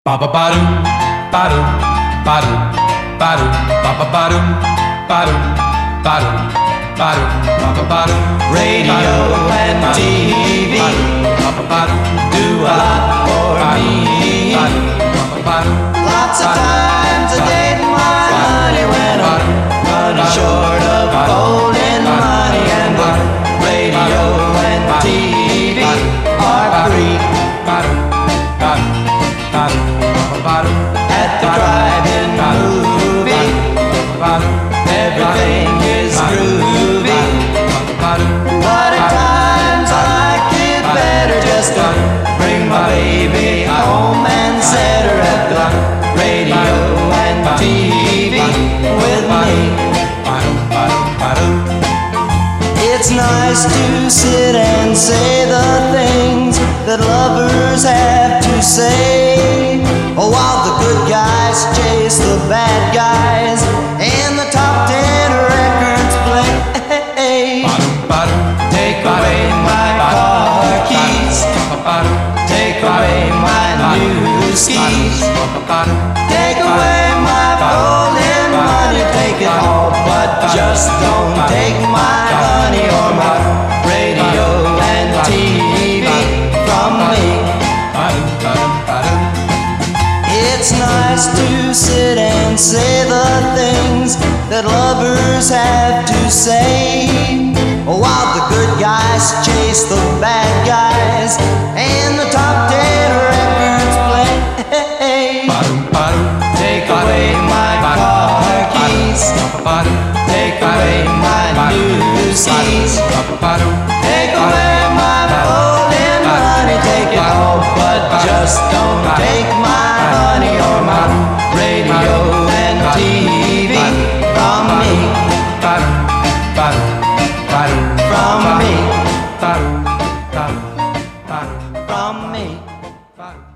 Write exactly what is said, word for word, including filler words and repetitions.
Ba ba ba doo, ba doo, ba doo, ba doo, ba ba ba doo, ba doo, ba doo, ba doo, ba ba ba doo. Radio and T V ba ba ba doo, do a lot for me. Lots of times a day my honey when I'm running short of gold and money, and the radio and T V are free. At the drive-in movie, everything is groovy. But at times I like it better just to bring my baby home and set her at the radio and T V with me. It's nice to sit and say the things that lovers have to say, while the good guys chase the bad guys and the top ten records play. Take away my car keys, take away my new skis, take away my golden money, take it all, but just don't take my honey or my radio and T V from me. It's nice to sit and say the things that lovers have to say, while the good guys chase the bad guys and the top ten records play. Take away my car keys, take away my new skis, take away my golden money, take it all, but just don't take my honey or my radio and T V from me. From me. From me.